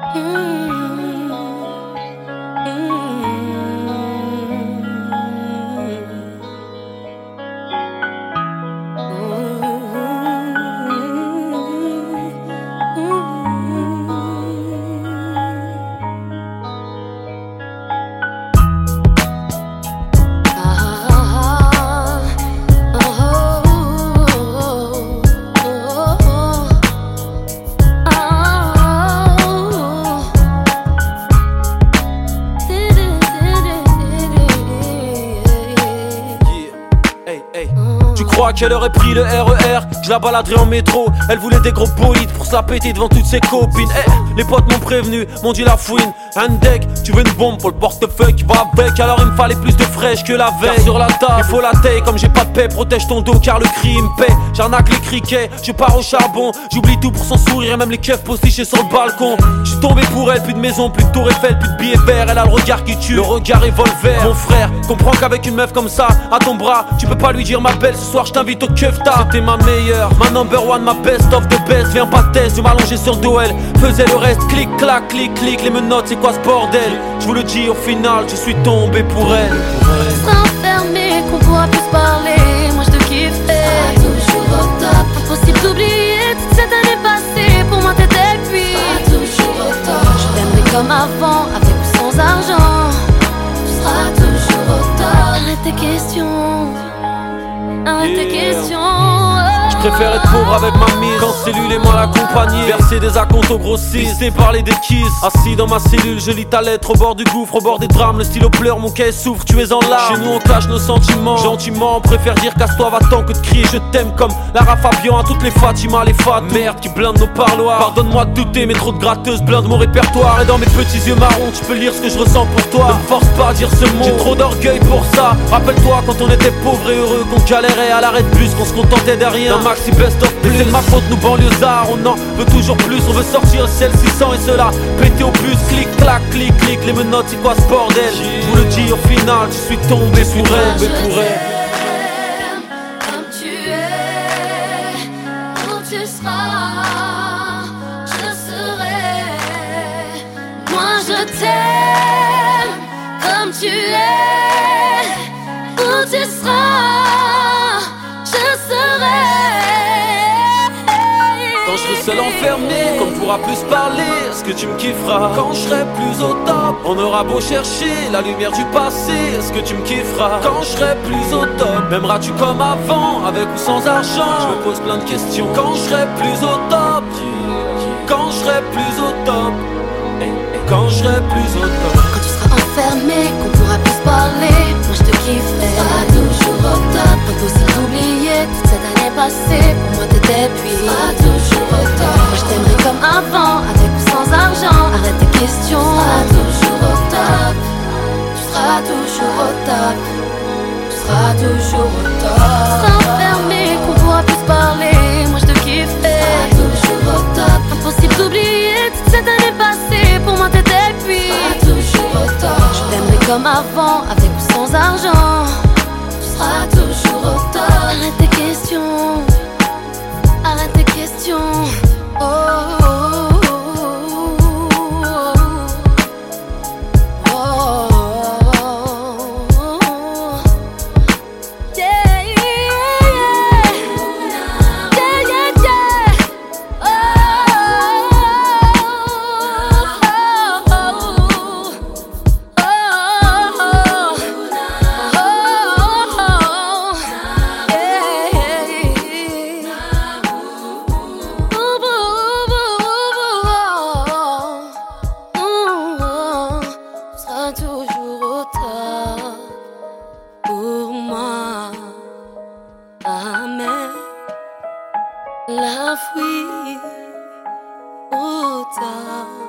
Qu'elle aurait pris le RER, je la baladerai en métro. Elle voulait des gros bolides pour se la péter devant toutes ses copines. Les potes m'ont prévenu, m'ont dit la fouine. Un deck, tu veux une bombe pour le portefeuille qui va avec. Alors il me fallait plus de fraîche que la veille. Car sur la table, il faut la taille, comme j'ai pas de paix, protège ton dos car le cri me paie. J'arnaque les criquets, je pars au charbon. J'oublie tout pour son sourire et même les keufs postichés sur le balcon. J'suis tombé pour elle, plus de maison, plus de tour Eiffel, plus de billets verts. Elle a le regard qui tue, le regard revolver. Mon frère, comprends qu'avec une meuf comme ça, à ton bras, tu peux pas lui dire ma belle, ce soir je t'invite au Kefta. C'était ma meilleure, ma number one, ma best of the best. Viens pas de test, je m'allonger sur le dos, elle faisait le reste. Clic, clac, clic, clic, les menottes, c'est quoi ce bordel? Je vous le dis, au final, je suis tombé pour elle. S'enfermer, qu'on pourra plus se parler. Moi je te kifferai, toujours au top. Impossible d'oublier toute cette année passée. Pour moi t'étais puis toujours au top. Je t'aimerai comme avant, avec ou sans argent. Tu seras toujours au top. Arrête tes questions, arrête tes questions. Je préfère être pauvre avec ma mise qu'en cellule et mal accompagné. Verser des acomptes au grossiste, c'est parler des kisses. Assis dans ma cellule, je lis ta lettre au bord du gouffre, au bord des drames. Le stylo pleure, mon cahier souffre, tu es en larmes. Chez nous on cache nos sentiments, gentiment on préfère dire casse-toi, va-t'en que de crier je t'aime. Comme Lara Fabian à toutes les Fatima, les fat. Merde qui blinde nos parloirs. Pardonne-moi de douter, mais trop de gratteuses blindent mon répertoire. Et dans mes petits yeux marrons, tu peux lire ce que je ressens pour toi. Ne me force pas à dire ce mot, j'ai trop d'orgueil pour ça. Rappelle-toi quand on était pauvres et heureux, qu'on galérait à l'arrêt de bus, qu'on se contentait de rien. Maxi best of plus, c'est de ma faute nous banlieusards. On en veut toujours plus, on veut sortir le ciel 600 et cela péter au plus. Clic, clac, clic, clic, les menottes c'est quoi ce bordel? Je vous le dis au final, je suis tombé pour elle, pour elle. Comme tu es, où tu seras, je serai. Moi je t'aime, comme tu es, où tu seras, je serai. Quand je serai seul enfermé, qu'on ne pourra plus se parler, est-ce que tu me kifferas? Quand je serai plus au top, on aura beau chercher la lumière du passé, est-ce que tu me kifferas? Quand je serai plus au top, m'aimeras-tu comme avant, avec ou sans argent? Je me pose plein de questions. Quand je serai plus au top, quand je serai plus au top, quand je serai plus au top. Quand tu seras enfermé, qu'on pourra plus se parler, moi je te kifferai. Tu seras toujours au top. Impossible d'oublier toute cette année passée. Pour moi t'étais puis tu seras toujours au top. Moi je t'aimerai comme avant, avec ou sans argent. Arrête tes questions. Tu seras toujours au top. Tu seras toujours au top. Tu seras toujours au top. Tu seras enfermé, qu'on pourra plus se parler. Moi je te kifferai. Tu seras toujours au top. Impossible d'oublier toute cette année passée. Pour moi t'étais puis tu seras toujours au top. Je t'aimerai comme avant, avec ou sans argent. Tu seras toujours au top. Arrête tes questions, arrête tes questions. Oh, oh, oh, oh, oh. Yeah, yeah, yeah. Yeah, yeah, yeah. Toujours au top pour moi. Amen. Love, oui, au top.